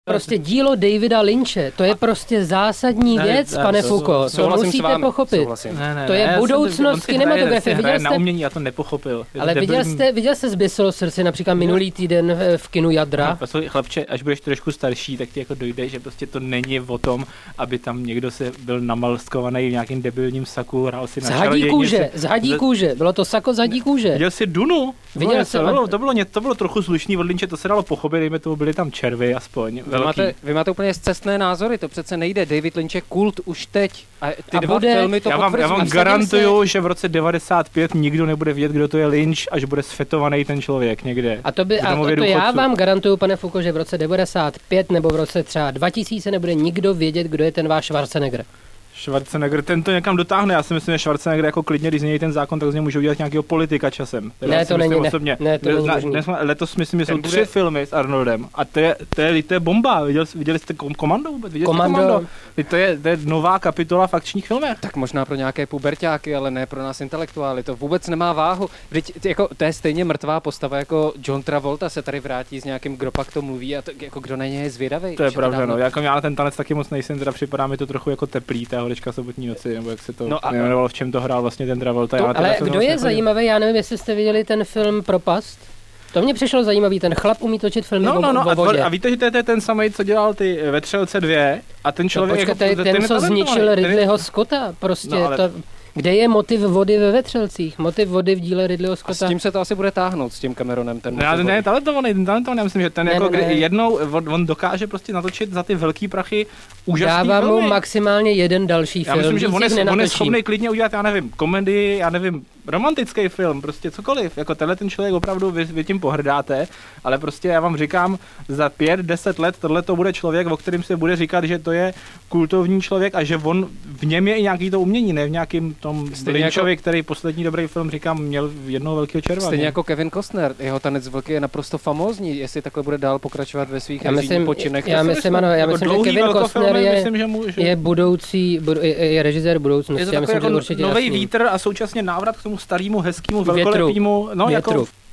Prostě dílo Davida Lynche, to je prostě zásadní věc, pane Foucault, to musíte pochopit. To je budoucnost kinematografie. Na umění, já to nepochopil. Ale viděl jste Zběsilo srdce například minulý týden v kinu Jadra? Chlapče, až budeš trošku starší, tak ti jako dojde, že prostě to není o tom, aby tam někdo se byl namalskovaný v nějakým debilním saku, hrál si na čarodějnici. Z hadí kůže, bylo to sako z hadí kůže. Viděl jsi Dunu? To bylo trochu slušný od Lynche, to se dalo pochopit, dejme tomu, byly tam červy aspoň. Vy máte úplně scestné názory, to přece nejde. David Lynch je kult už teď. A ty dva filmy to potvrzují. Já vám garantuju, že v roce 95 nikdo nebude vědět, kdo to je Lynch, až bude sfetovaný ten člověk někde. A to já vám garantuju, pane Foucault, že v roce 95 nebo v roce třeba 2000 nebude nikdo vědět, kdo je ten váš Schwarzenegger. Schwarzenegger, ten to někam dotáhne. Já si myslím, že Schwarzenegger jako klidně, když změní ten zákon, tak z něj může udělat nějakého politika časem. Ne, to není. Letos myslím, že jsou 3 filmy s Arnoldem a to je bomba. Viděli jste Komando vůbec? Komando? To je nová kapitola v akčních filmech. Tak možná pro nějaké puberťáky, ale ne pro nás intelektuály. To vůbec nemá váhu. Jako, to je stejně mrtvá postava, jako John Travolta se tady vrátí s nějakým, kdo pak to mluví a to, jako kdo na něj je zvědavý. To je pravda, no. Jako já na ten tanec taky moc nejsem, teda připadá mi to trochu jako teplý, Horečka sobotní noci, nebo jak se to jmenovalo, v čem to hrál vlastně ten Travolta. Ale kdo je zajímavý, já nevím, jestli jste viděli ten film Propast. To mě přišlo zajímavý, ten chlap umí točit filmy o vodě. A víte, že to je ten samý, co dělal ty Vetřelce 2 a ten člověk... Ten, co zničil Ridleyho Scotta, prostě Kde je motiv vody ve Vetřelcích? Motiv vody v díle Ridleyho Scotta. A s tím se to asi bude táhnout, s tím Cameronem. Ne, talentovaný, já myslím, že ten jednou on dokáže prostě natočit za ty velký prachy úžasný Dávám filmy. mu maximálně jeden další film. Já myslím, že on je schopný klidně udělat, já nevím, komedii, já nevím, romantický film, prostě cokoliv. Jako tenhle ten člověk opravdu vy tím pohrdáte, ale prostě já vám říkám, za 5-10 let tohle to bude člověk, o kterém se bude říkat, že to je kultovní člověk a že on v něm je i nějaký to umění, ne v nějakým tom Lynchovi, který poslední dobrý film, říkám, měl jednoho velkého červa. Stejně jako Kevin Costner, jeho Tanec vlky je naprosto famózní, jestli takhle bude dál pokračovat ve svých herních počinech. Já myslím, že Kevin Costner je budoucí, je režisér budoucnosti. Je to takový jako nový vítr a současně návrat k tomu starému, hezkému, velkolepému, no jako